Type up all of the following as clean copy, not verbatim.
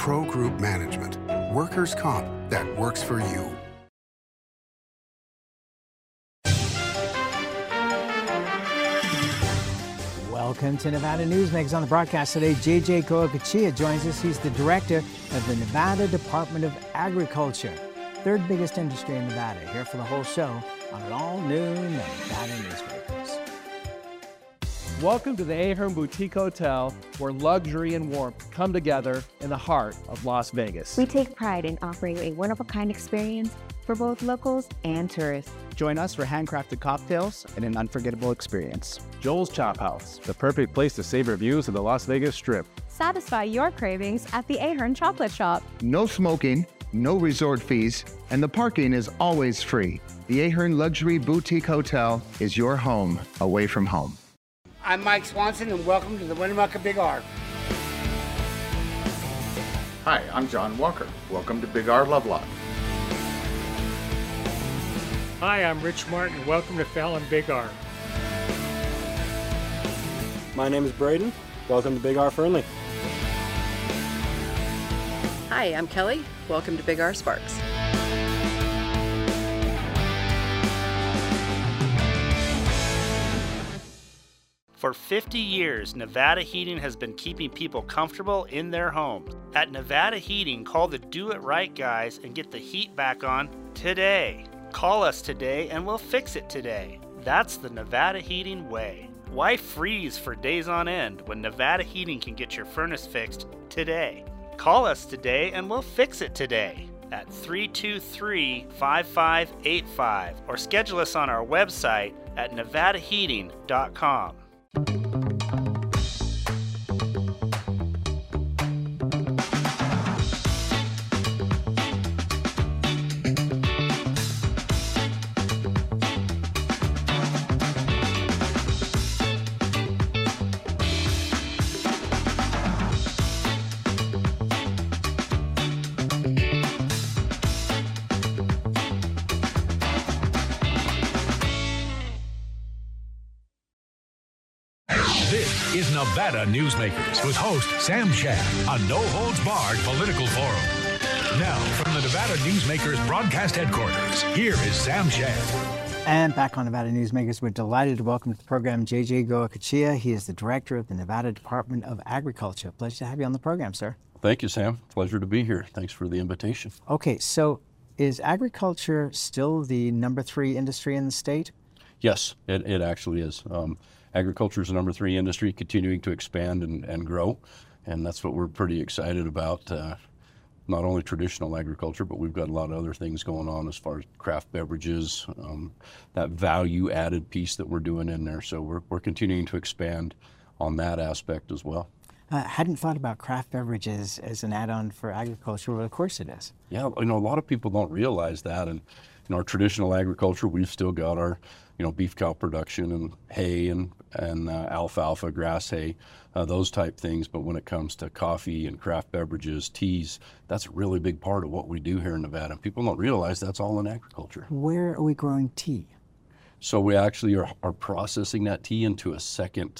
Pro Group Management. Workers' comp that works for you. Welcome to Nevada Newsmakers. On the broadcast today, JJ Goycochea joins us. He's the director of the Nevada Department of Agriculture, third biggest industry in Nevada. Here for the whole show on an all-new Nevada Newsmakers. Welcome to the Ahern Boutique Hotel, where luxury and warmth come together in the heart of Las Vegas. We take pride in offering a one-of-a-kind experience for both locals and tourists. Join us for handcrafted cocktails and an unforgettable experience. Joel's Chop House, the perfect place to savor views of the Las Vegas Strip. Satisfy your cravings at the Ahern Chocolate Shop. No smoking, no resort fees, and the parking is always free. The Ahern Luxury Boutique Hotel is your home away from home. I'm Mike Swanson, and welcome to the Winnemucca Big R. Hi, I'm John Walker. Welcome to Big R Lovelock. Hi, I'm Rich Martin. Welcome to Fallon Big R. My name is Braden. Welcome to Big R Fernley. Hi, I'm Kelly. Welcome to Big R Sparks. For 50 years, Nevada Heating has been keeping people comfortable in their homes. At Nevada Heating, call the Do It Right guys and get the heat back on today. Call us today and we'll fix it today. That's the Nevada Heating way. Why freeze for days on end when Nevada Heating can get your furnace fixed today? Call us today and we'll fix it today at 323-5585 or schedule us on our website at nevadaheating.com. This is Nevada Newsmakers with host Sam Shad, a no-holds-barred political forum. Now, from the Nevada Newsmakers broadcast headquarters, here is Sam Shad. And back on Nevada Newsmakers, we're delighted to welcome to the program JJ Goycochea. He is the director of the Nevada Department of Agriculture. Pleasure to have you on the program, sir. Thank you, Sam. Pleasure to be here. Thanks for the invitation. Okay, so is agriculture still the number 3 industry in the state? Yes, it actually is. Agriculture is the number 3 industry, continuing to expand and grow, and that's what we're pretty excited about. Not only traditional agriculture, but we've got a lot of other things going on as far as craft beverages, that value-added piece that we're doing in there. So we're continuing to expand on that aspect as well. Hadn't thought about craft beverages as an add-on for agriculture, but of course it is. Yeah, a lot of people don't realize that, and in our traditional agriculture, we've still got our beef cow production and hay and alfalfa, grass hay, those type things. But when it comes to coffee and craft beverages, teas, that's a really big part of what we do here in Nevada. People don't realize that's all in agriculture. Where are we growing tea? So we actually are processing that tea into a second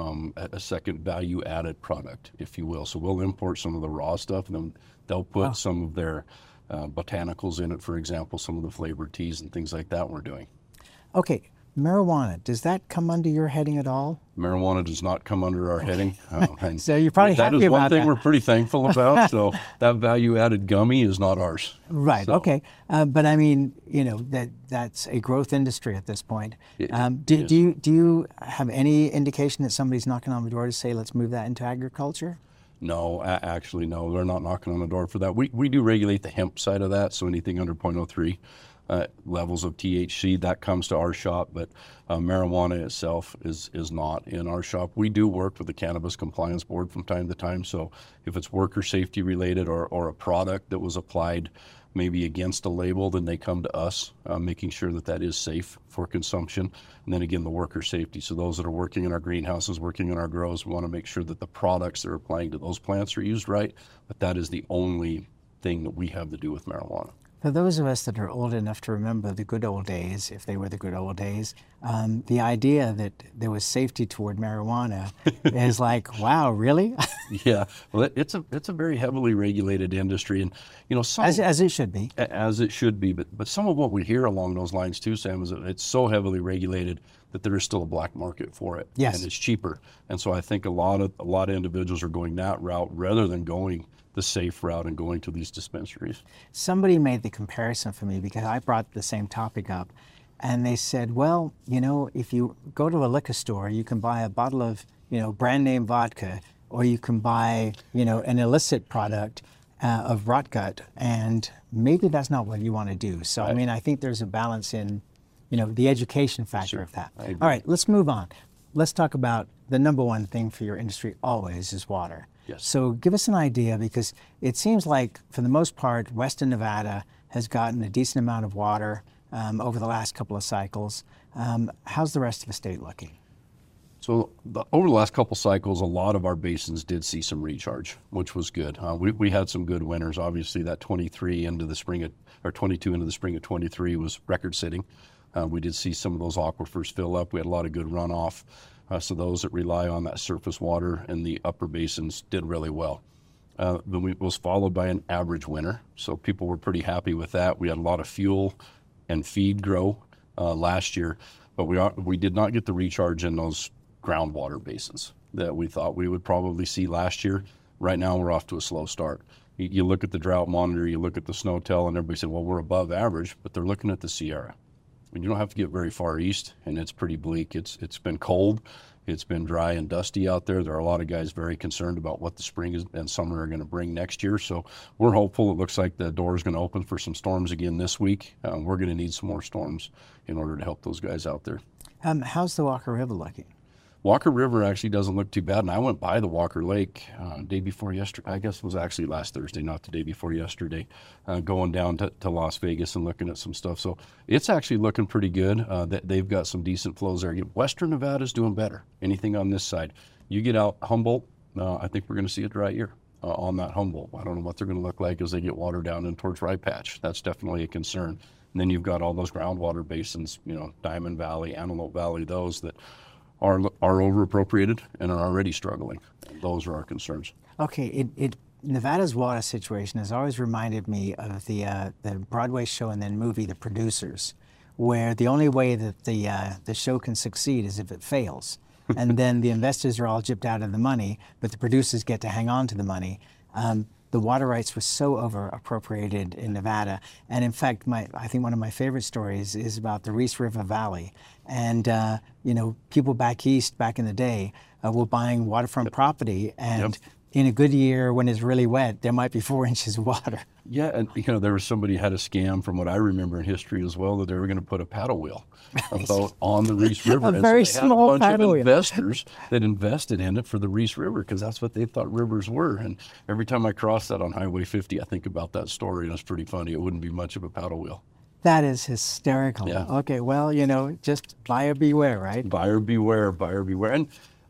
value-added product, if you will. So we'll import some of the raw stuff, and then they'll put some of their botanicals in it, for example, some of the flavored teas and things like that we're doing. Okay, marijuana, does that come under your heading at all? Marijuana does not come under our heading. So you're probably happy about that. That is one thing we're pretty thankful about. So that value-added gummy is not ours. Right, so. Okay. But I mean, that's a growth industry at this point. Do you have any indication that somebody's knocking on the door to say, let's move that into agriculture? No, actually, no. They're not knocking on the door for that. We do regulate the hemp side of that, so anything under 0.03 levels of THC, that comes to our shop, but marijuana itself is not in our shop. We do work with the Cannabis Compliance Board from time to time, so if it's worker safety related or a product that was applied maybe against a label, then they come to us, making sure that that is safe for consumption. And then again, the worker safety. So those that are working in our greenhouses, working in our grows, we want to make sure that the products they're applying to those plants are used right, but that is the only thing that we have to do with marijuana. For those of us that are old enough to remember the good old days, if they were the good old days, the idea that there was safety toward marijuana is like, wow, really? Yeah, well, it's a very heavily regulated industry, and as it should be. As it should be, but some of what we hear along those lines too, Sam, is that it's so heavily regulated that there is still a black market for it. Yes. And it's cheaper, and so I think a lot of individuals are going that route rather than going the safe route and going to these dispensaries. Somebody made the comparison for me because I brought the same topic up, and they said, well, if you go to a liquor store, you can buy a bottle of, brand name vodka, or you can buy, an illicit product of rot gut, and maybe that's not what you want to do. So, right. I think there's a balance in, the education factor of that. All right, let's move on. Let's talk about the number one thing for your industry always is water. Yes. So give us an idea, because it seems like, for the most part, Western Nevada has gotten a decent amount of water over the last couple of cycles. How's the rest of the state looking? So over the last couple cycles, a lot of our basins did see some recharge, which was good. We had some good winters. Obviously, that 22 into the spring of 23 was record-setting. We did see some of those aquifers fill up. We had a lot of good runoff. So those that rely on that surface water in the upper basins did really well. Then it was followed by an average winter, so people were pretty happy with that. We had a lot of fuel and feed grow last year, but we did not get the recharge in those groundwater basins that we thought we would probably see last year. Right now, we're off to a slow start. You look at the drought monitor, you look at the SNOTEL, and everybody said, well, we're above average, but they're looking at the Sierra. You don't have to get very far east, and it's pretty bleak. It's been cold. It's been dry and dusty out there. There are a lot of guys very concerned about what the spring and summer are going to bring next year. So we're hopeful. It looks like the door is going to open for some storms again this week. We're going to need some more storms in order to help those guys out there. How's the Walker River looking? Walker River actually doesn't look too bad, and I went by the Walker Lake day before yesterday. I guess it was actually last Thursday, not the day before yesterday, going down to Las Vegas and looking at some stuff. So it's actually looking pretty good. They've got some decent flows there. Western Nevada's doing better. Anything on this side. You get out Humboldt, I think we're going to see a dry year on that Humboldt. I don't know what they're going to look like as they get water down in towards Rye Patch. That's definitely a concern. And then you've got all those groundwater basins, Diamond Valley, Antelope Valley, those that are over appropriated and are already struggling. Those are our concerns. Okay, Nevada's water situation has always reminded me of the Broadway show and then movie The Producers, where the only way that the show can succeed is if it fails. And then the investors are all gypped out of the money, but the producers get to hang on to the money. The water rights were so over appropriated in Nevada. And in fact, I think one of my favorite stories is about the Reese River Valley. And, people back east, back in the day, were buying waterfront property. And in a good year, when it's really wet, there might be 4 inches of water. Yeah, and there was somebody had a scam from what I remember in history as well, that they were going to put a paddle wheel on the Reese River. A very small paddle wheel. Investors that invested in it for the Reese River because that's what they thought rivers were. And every time I cross that on Highway 50, I think about that story, and it's pretty funny. It wouldn't be much of a paddle wheel. That is hysterical. Yeah. Okay, well, just buyer beware, right? Buyer beware, buyer beware. And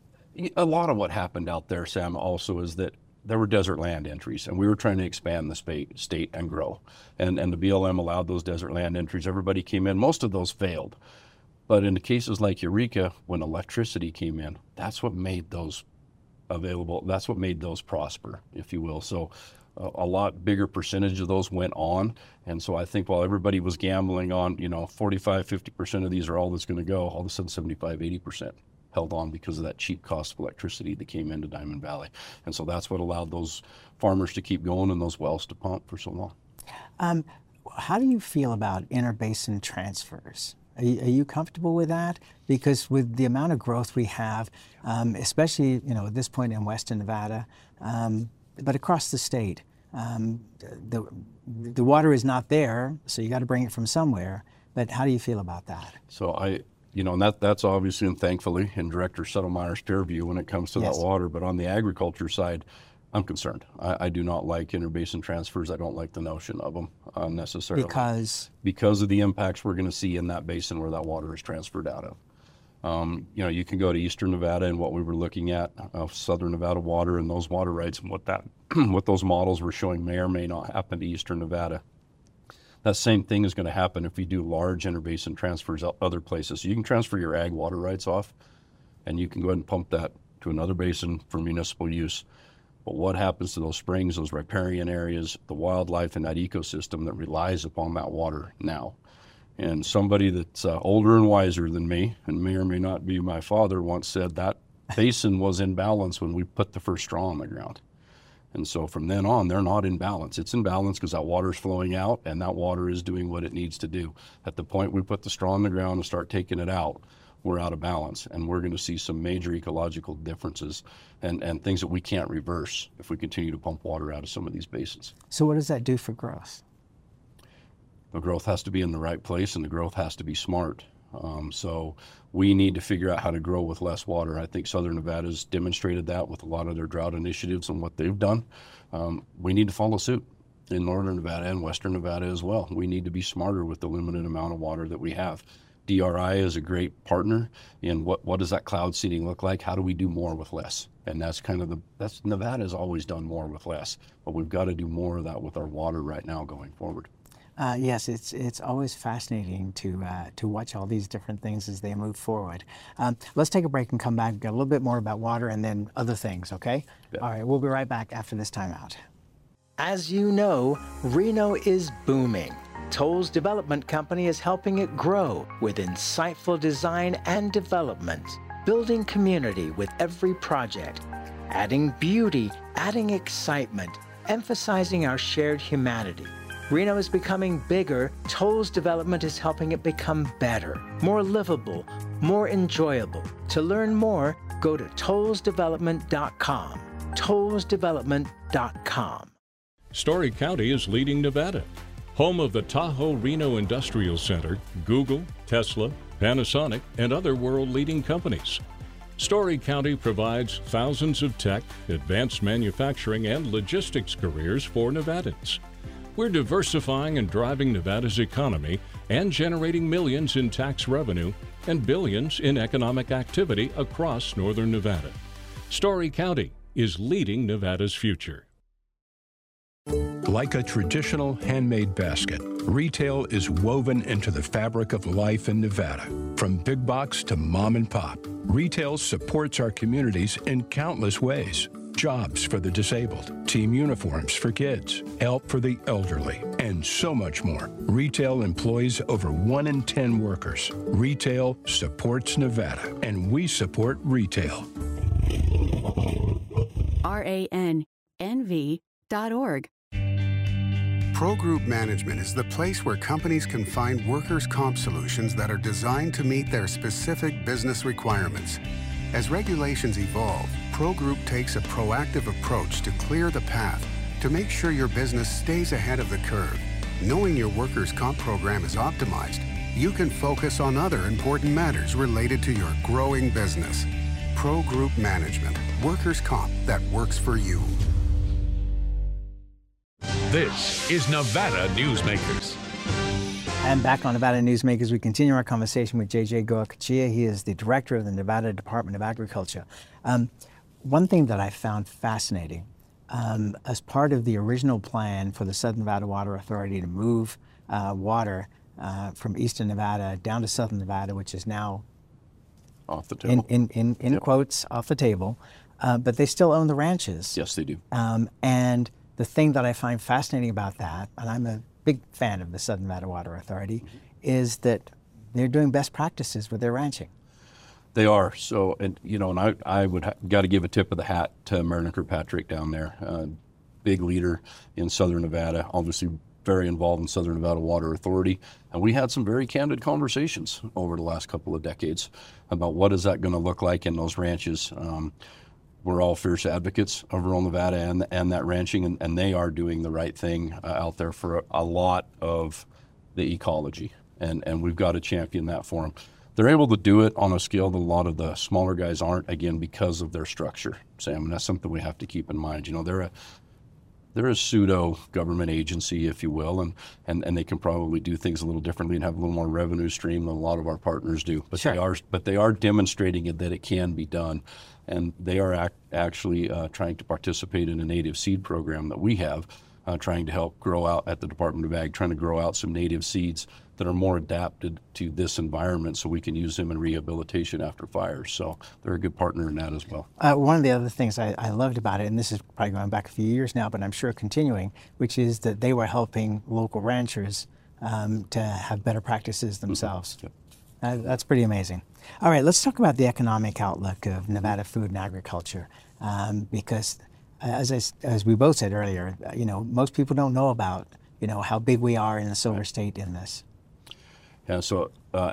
a lot of what happened out there, Sam, also is that there were desert land entries, and we were trying to expand the state and grow. And the BLM allowed those desert land entries. Everybody came in. Most of those failed. But in the cases like Eureka, when electricity came in, that's what made those available. That's what made those prosper, if you will. So a lot bigger percentage of those went on. And so I think while everybody was gambling on, 45, 50% of these are all that's going to go, all of a sudden 75, 80% held on because of that cheap cost of electricity that came into Diamond Valley. And so that's what allowed those farmers to keep going and those wells to pump for so long. How do you feel about interbasin transfers? Are you comfortable with that? Because with the amount of growth we have, especially at this point in Western Nevada, but across the state, the water is not there, so you got to bring it from somewhere. But how do you feel about that? So and that's obviously and thankfully in Director Settlemeyer's purview when it comes to that water. But on the agriculture side, I'm concerned. I do not like interbasin transfers. I don't like the notion of them necessarily. Because of the impacts we're going to see in that basin where that water is transferred out of. You can go to Eastern Nevada and what we were looking at, Southern Nevada water and those water rights and what those models were showing may or may not happen to Eastern Nevada. That same thing is going to happen if you do large interbasin transfers other places. So you can transfer your ag water rights off, and you can go ahead and pump that to another basin for municipal use. But what happens to those springs, those riparian areas, the wildlife in that ecosystem that relies upon that water now? And somebody that's older and wiser than me, and may or may not be my father, once said that basin was in balance when we put the first straw on the ground. And so from then on, they're not in balance. It's in balance because that water's flowing out, and that water is doing what it needs to do. At the point we put the straw on the ground and start taking it out, we're out of balance, and we're going to see some major ecological differences and things that we can't reverse if we continue to pump water out of some of these basins. So what does that do for growth? The growth has to be in the right place, and the growth has to be smart. So we need to figure out how to grow with less water. I think Southern Nevada's demonstrated that with a lot of their drought initiatives and what they've done. We need to follow suit in Northern Nevada and Western Nevada as well. We need to be smarter with the limited amount of water that we have. DRI is a great partner in what does that cloud seeding look like? How do we do more with less? And that's kind of Nevada's always done more with less, but we've got to do more of that with our water right now going forward. Yes, it's always fascinating to watch all these different things as they move forward. Let's take a break and come back, get a little bit more about water and then other things, okay? Yeah. All right, we'll be right back after this timeout. As you know, Reno is booming. Toll's development company is helping it grow with insightful design and development, building community with every project, adding beauty, adding excitement, emphasizing our shared humanity. Reno is becoming bigger. Toll's development is helping it become better, more livable, more enjoyable. To learn more, go to tollsdevelopment.com. tollsdevelopment.com. Story County is leading Nevada. Home of the Tahoe Reno Industrial Center, Google, Tesla, Panasonic, and other world-leading companies. Story County provides thousands of tech, advanced manufacturing, and logistics careers for Nevadans. We're diversifying and driving Nevada's economy and generating millions in tax revenue and billions in economic activity across northern Nevada. Story County is leading Nevada's future. Like a traditional handmade basket, retail is woven into the fabric of life in Nevada. From big box to mom and pop, retail supports our communities in countless ways. Jobs for the disabled, team uniforms for kids, help for the elderly, and so much more. Retail employs over 1 in 10 workers. Retail supports Nevada, and we support retail. RANNV.org. Pro Group Management is the place where companies can find workers' comp solutions that are designed to meet their specific business requirements. As regulations evolve, Pro Group takes a proactive approach to clear the path to make sure your business stays ahead of the curve. Knowing your workers' comp program is optimized, you can focus on other important matters related to your growing business. Pro Group Management, workers' comp that works for you. This is Nevada Newsmakers. And back on Nevada Newsmakers, we continue our conversation with JJ Goicoechea. He is the director of the Nevada Department of Agriculture. One thing that I found fascinating, as part of the original plan for the Southern Nevada Water Authority to move water from eastern Nevada down to southern Nevada, which is now off the table. In yep. quotes, off the table, but they still own the ranches. Yes, they do. And the thing that I find fascinating about that, and I'm a big fan of the Southern Nevada Water Authority, is that they're doing best practices with their ranching. They are. So, and you know, and I would got to give a tip of the hat to Marilyn Kirkpatrick down there, big leader in Southern Nevada, obviously very involved in Southern Nevada Water Authority. And we had some very candid conversations over the last couple of decades about what is that going to look like in those ranches. We're all fierce advocates of rural Nevada and that ranching, and they are doing the right thing out there for a lot of the ecology, and we've got to champion that for them. They're able to do it on a scale that a lot of the smaller guys aren't, again, because of their structure, Sam, and that's something we have to keep in mind. You know, they're a pseudo-government agency, if you will, and they can probably do things a little differently and have a little more revenue stream than a lot of our partners do. But sure. they are demonstrating that it can be done. And they are actually trying to participate in a native seed program that we have trying to help grow out at the Department of Ag, trying to grow out some native seeds that are more adapted to this environment so we can use them in rehabilitation after fires. So they're a good partner in that as well. One of the other things I loved about it, and this is probably going back a few years now, but I'm sure continuing, which is that they were helping local ranchers to have better practices themselves. Yep. That's pretty amazing. All right, let's talk about the economic outlook of Nevada food and agriculture, because as we both said earlier, most people don't know about how big we are in the Silver State in this. Yeah, so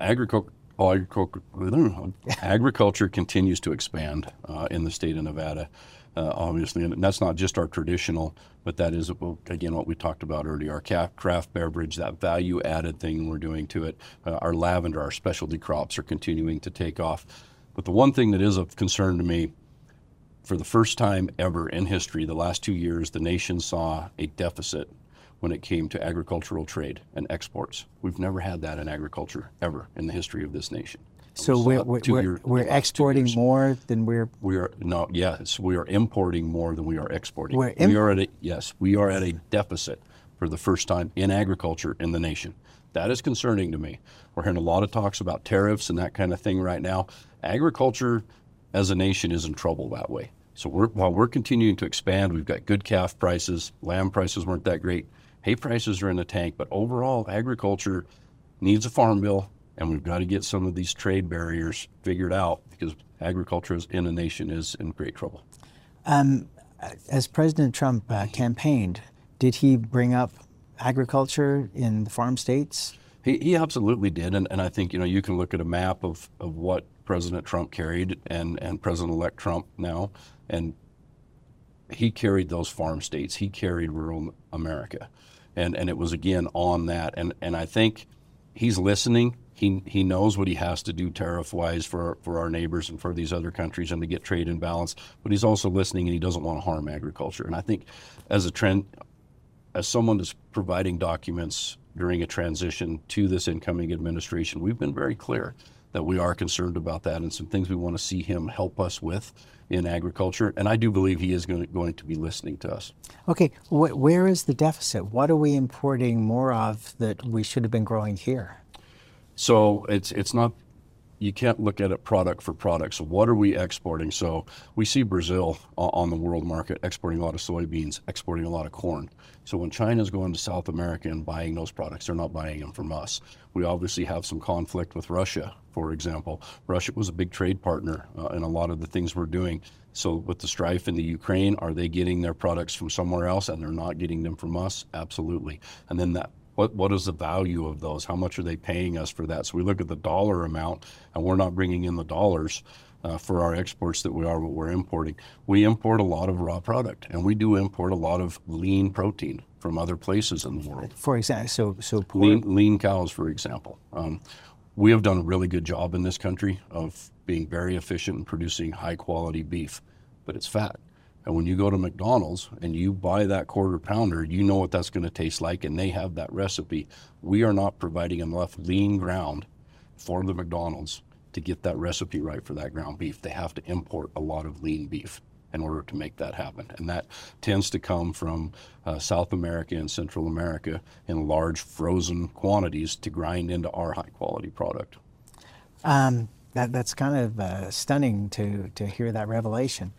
agriculture continues to expand in the state of Nevada, obviously, and that's not just our traditional, but that is, again, what we talked about earlier, our craft beverage, that value-added thing we're doing to it. Our lavender, our specialty crops are continuing to take off. But the one thing that is of concern to me, for the first time ever in history, the last 2 years, the nation saw a deficit when it came to agricultural trade and exports. We've never had that in agriculture ever in the history of this nation. So we're exporting more than we are importing more than we are exporting. We are at a deficit for the first time in agriculture in the nation. That is concerning to me. We're hearing a lot of talks about tariffs and that kind of thing right now. Agriculture as a nation is in trouble that way. So while we're continuing to expand, we've got good calf prices, lamb prices weren't that great, hay prices are in the tank, but overall agriculture needs a farm bill, and we've got to get some of these trade barriers figured out because agriculture in the nation is in great trouble. As President Trump campaigned, did he bring up agriculture in the farm states? He absolutely did, and I think you can look at a map of what President Trump carried and President-elect Trump now, and he carried those farm states. He carried rural America, and it was again on that, and I think he's listening. He knows what he has to do tariff-wise for our neighbors and for these other countries and to get trade in balance, but he's also listening and he doesn't want to harm agriculture. And I think as a trend, as someone that's providing documents during a transition to this incoming administration, we've been very clear that we are concerned about that and some things we want to see him help us with in agriculture. And I do believe he is going to be listening to us. Okay, where is the deficit? What are we importing more of that we should have been growing here? So it's not, you can't look at it product for product. So what are we exporting? So we see Brazil on the world market exporting a lot of soybeans, exporting a lot of corn. So when China's going to South America and buying those products, they're not buying them from us. We obviously have some conflict with Russia, for example. Russia was a big trade partner in a lot of the things we're doing. So with the strife in the Ukraine, are they getting their products from somewhere else and they're not getting them from us? Absolutely. And then what is the value of those? How much are they paying us for that? So we look at the dollar amount, and we're not bringing in the dollars for our exports that we're importing. We import a lot of raw product, and we do import a lot of lean protein from other places in the world. For example, so lean cows, for example. We have done a really good job in this country of being very efficient in producing high quality beef, but it's fat. And when you go to McDonald's and you buy that quarter pounder, you know what that's going to taste like, and they have that recipe. We are not providing enough lean ground for the McDonald's to get that recipe right for that ground beef. They have to import a lot of lean beef in order to make that happen. And that tends to come from South America and Central America in large frozen quantities to grind into our high quality product. That's kind of stunning to hear that revelation.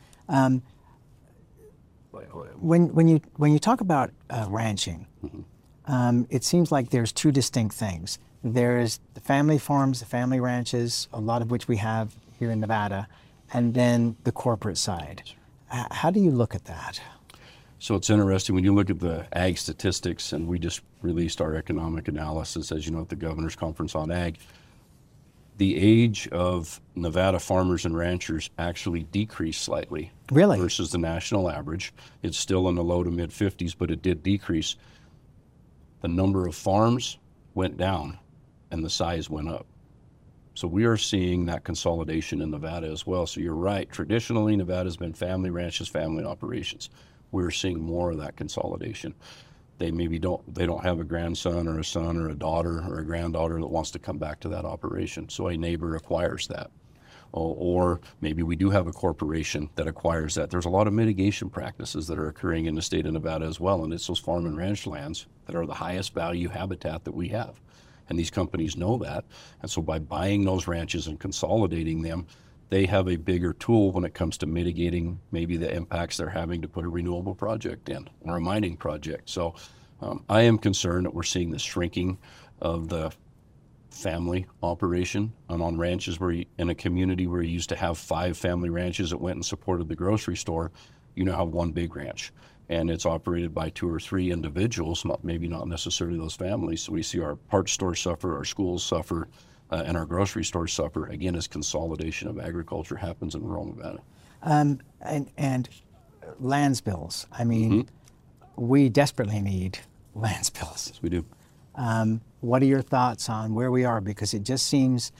When you talk about ranching, it seems like there's two distinct things. There's the family farms, the family ranches, a lot of which we have here in Nevada, and then the corporate side. How do you look at that? So it's interesting when you look at the ag statistics, and we just released our economic analysis, as you know, at the Governor's Conference on Ag. The age of Nevada farmers and ranchers actually decreased slightly. Really? Versus the national average. It's still in the low to mid 50s, but it did decrease. The number of farms went down and the size went up. So we are seeing that consolidation in Nevada as well. So you're right. Traditionally, Nevada's been family ranches, family operations. We're seeing more of that consolidation. They don't have a grandson or a son or a daughter or a granddaughter that wants to come back to that operation. So a neighbor acquires that. or maybe we do have a corporation that acquires that. There's a lot of mitigation practices that are occurring in the state of Nevada as well, and it's those farm and ranch lands that are the highest value habitat that we have. And these companies know that, and so by buying those ranches and consolidating them, they have a bigger tool when it comes to mitigating maybe the impacts they're having to put a renewable project in or a mining project. So I am concerned that we're seeing the shrinking of the family operation on ranches where in a community where you used to have 5 family ranches that went and supported the grocery store, you now have one big ranch, and it's operated by 2 or 3 individuals, maybe not necessarily those families. So we see our parts stores suffer, our schools suffer, and our grocery stores suffer, again, as consolidation of agriculture happens in rural Nevada. And lands bills. I mean, we desperately need lands bills. Yes, we do. What are your thoughts on where we are? Because it just seems,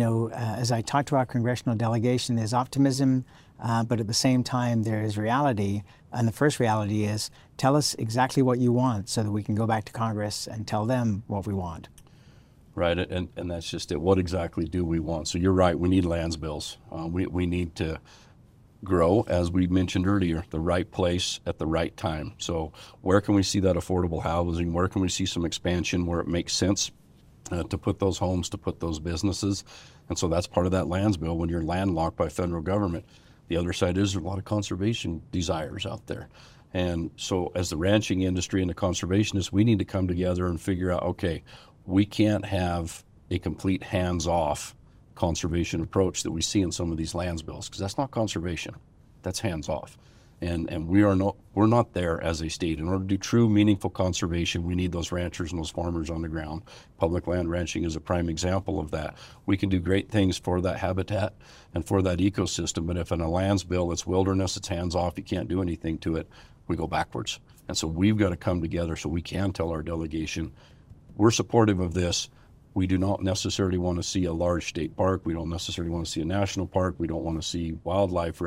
as I talk to our congressional delegation, there's optimism, but at the same time, there is reality. And the first reality is, tell us exactly what you want so that we can go back to Congress and tell them what we want. Right, and that's just it. What exactly do we want? So you're right, we need lands bills. We need to grow, as we mentioned earlier, the right place at the right time. So where can we see that affordable housing? Where can we see some expansion where it makes sense to put those homes, to put those businesses? And so that's part of that lands bill when you're landlocked by federal government. The other side is there's a lot of conservation desires out there. And so as the ranching industry and the conservationists, we need to come together and figure out, okay, we can't have a complete hands-off conservation approach that we see in some of these lands bills, because that's not conservation, that's hands-off. And we're not there as a state. In order to do true, meaningful conservation, we need those ranchers and those farmers on the ground. Public land ranching is a prime example of that. We can do great things for that habitat and for that ecosystem, but if in a lands bill it's wilderness, it's hands-off, you can't do anything to it, we go backwards. And so we've got to come together so we can tell our delegation, we're supportive of this. We do not necessarily want to see a large state park. We don't necessarily want to see a national park. We don't want to see wildlife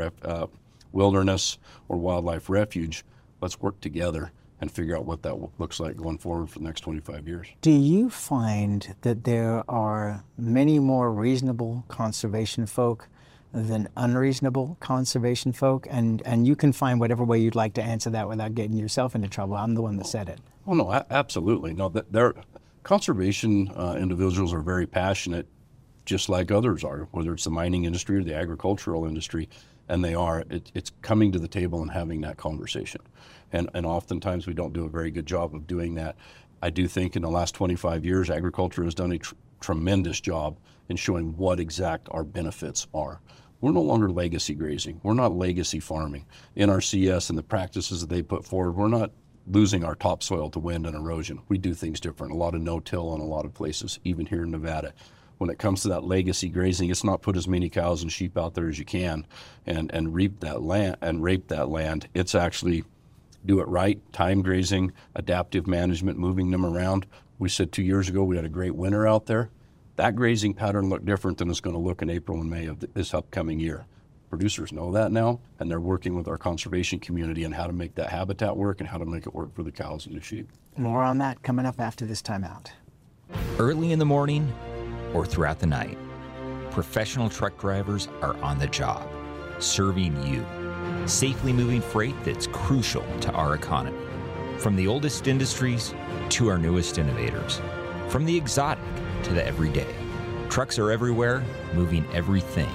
wilderness or wildlife refuge. Let's work together and figure out what that looks like going forward for the next 25 years. Do you find that there are many more reasonable conservation folk than unreasonable conservation folk? And you can find whatever way you'd like to answer that without getting yourself into trouble. I'm the one that said it. Oh, no, absolutely. No, conservation individuals are very passionate, just like others are, whether it's the mining industry or the agricultural industry, and they are. It's coming to the table and having that conversation. And oftentimes we don't do a very good job of doing that. I do think in the last 25 years, agriculture has done a tremendous job in showing what exact our benefits are. We're no longer legacy grazing. We're not legacy farming. NRCS and the practices that they put forward, we're not losing our topsoil to wind and erosion. We do things different. A lot of no-till in a lot of places, even here in Nevada. When it comes to that legacy grazing, it's not put as many cows and sheep out there as you can and reap that land and rape that land. It's actually do it right, time grazing, adaptive management, moving them around. We said 2 years ago we had a great winter out there. That grazing pattern looked different than it's going to look in April and May of this upcoming year. Producers know that now, and they're working with our conservation community on how to make that habitat work and how to make it work for the cows and the sheep. More on that coming up after this timeout. Early in the morning or throughout the night, professional truck drivers are on the job, serving you, safely moving freight that's crucial to our economy. From the oldest industries to our newest innovators, from the exotic to the everyday, trucks are everywhere, moving everything.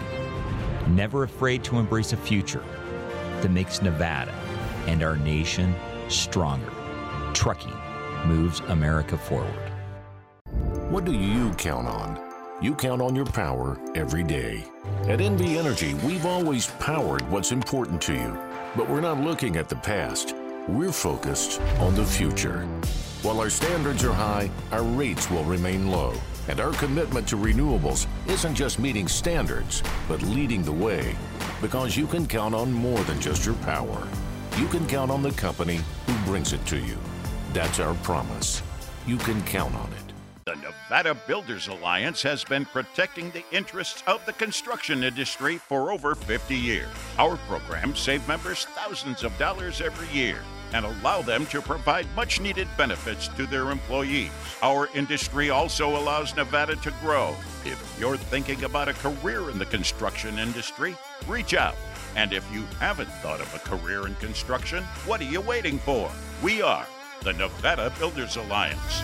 Never afraid to embrace a future that makes Nevada and our nation stronger. Trucking moves America forward. What do you count on? You count on your power every day. At NV Energy, we've always powered what's important to you, but we're not looking at the past. We're focused on the future. While our standards are high, our rates will remain low. And our commitment to renewables isn't just meeting standards, but leading the way. Because you can count on more than just your power. You can count on the company who brings it to you. That's our promise. You can count on it. The Nevada Builders Alliance has been protecting the interests of the construction industry for over 50 years. Our programs save members thousands of dollars every year. and allow them to provide much-needed benefits to their employees. Our industry also allows Nevada to grow. If you're thinking about a career in the construction industry, reach out. And if you haven't thought of a career in construction, what are you waiting for? We are the Nevada Builders Alliance.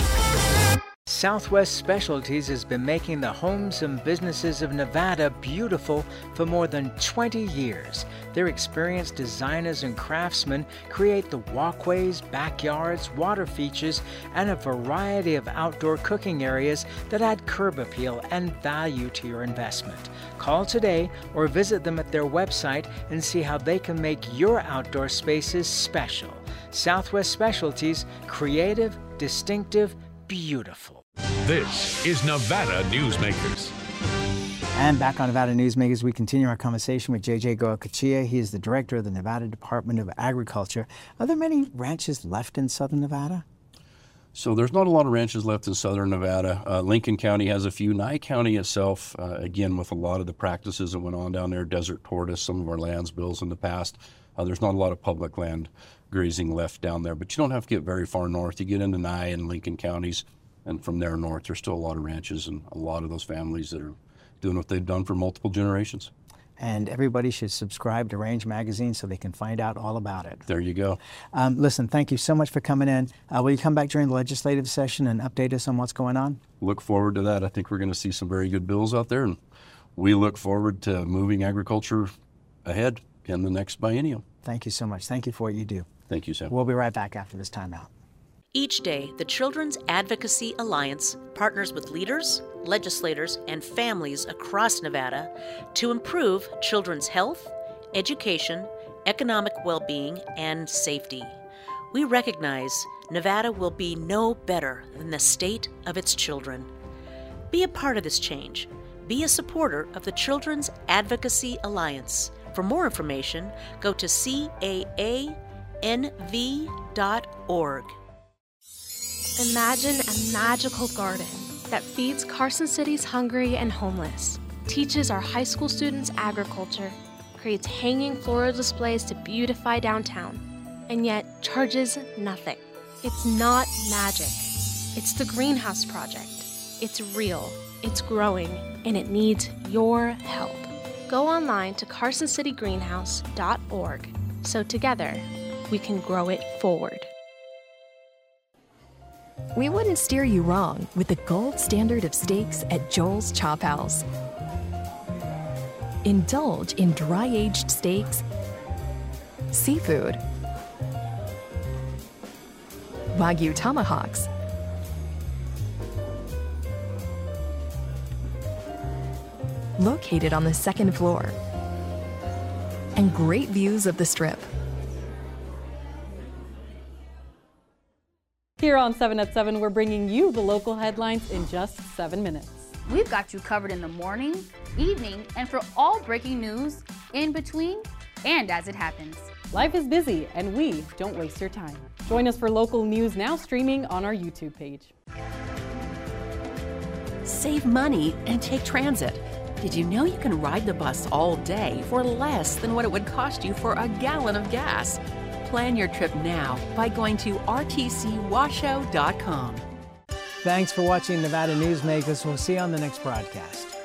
Southwest Specialties has been making the homes and businesses of Nevada beautiful for more than 20 years. Their experienced designers and craftsmen create the walkways, backyards, water features, and a variety of outdoor cooking areas that add curb appeal and value to your investment. Call today or visit them at their website and see how they can make your outdoor spaces special. Southwest Specialties, creative, distinctive, beautiful. This is Nevada Newsmakers. And back on Nevada Newsmakers, we continue our conversation with J.J. Goicoechea. He is the director of the Nevada Department of Agriculture. Are there many ranches left in southern Nevada? So there's not a lot of ranches left in southern Nevada. Lincoln County has a few. Nye County itself, again, with a lot of the practices that went on down there, desert tortoise, some of our lands bills in the past, there's not a lot of public land grazing left down there. But you don't have to get very far north. You get into Nye and Lincoln counties, and from there north, there's still a lot of ranches and a lot of those families that are doing what they've done for multiple generations. And everybody should subscribe to Range Magazine so they can find out all about it. There you go. Listen, thank you so much for coming in. Will you come back during the legislative session and update us on what's going on? Look forward to that. I think we're going to see some very good bills out there, and we look forward to moving agriculture ahead in the next biennium. Thank you so much. Thank you for what you do. Thank you, Sam. We'll be right back after this timeout. Each day, the Children's Advocacy Alliance partners with leaders, legislators, and families across Nevada to improve children's health, education, economic well-being, and safety. We recognize Nevada will be no better than the state of its children. Be a part of this change. Be a supporter of the Children's Advocacy Alliance. For more information, go to caanv.org. Imagine a magical garden that feeds Carson City's hungry and homeless, teaches our high school students agriculture, creates hanging floral displays to beautify downtown, and yet charges nothing. It's not magic. It's the Greenhouse Project. It's real, it's growing, and it needs your help. Go online to carsоncitygreenhouse.org so together we can grow it forward. We wouldn't steer you wrong with the gold standard of steaks at Joel's Chop House. Indulge in dry-aged steaks, seafood, Wagyu tomahawks, located on the second floor, and great views of the Strip. Here on 7 at 7, we're bringing you the local headlines in just 7 minutes. We've got you covered in the morning, evening, and for all breaking news, in between, and as it happens. Life is busy, and we don't waste your time. Join us for local news now streaming on our YouTube page. Save money and take transit. Did you know you can ride the bus all day for less than what it would cost you for a gallon of gas? Plan your trip now by going to rtcwashoe.com. Thanks for watching Nevada Newsmakers. We'll see you on the next broadcast.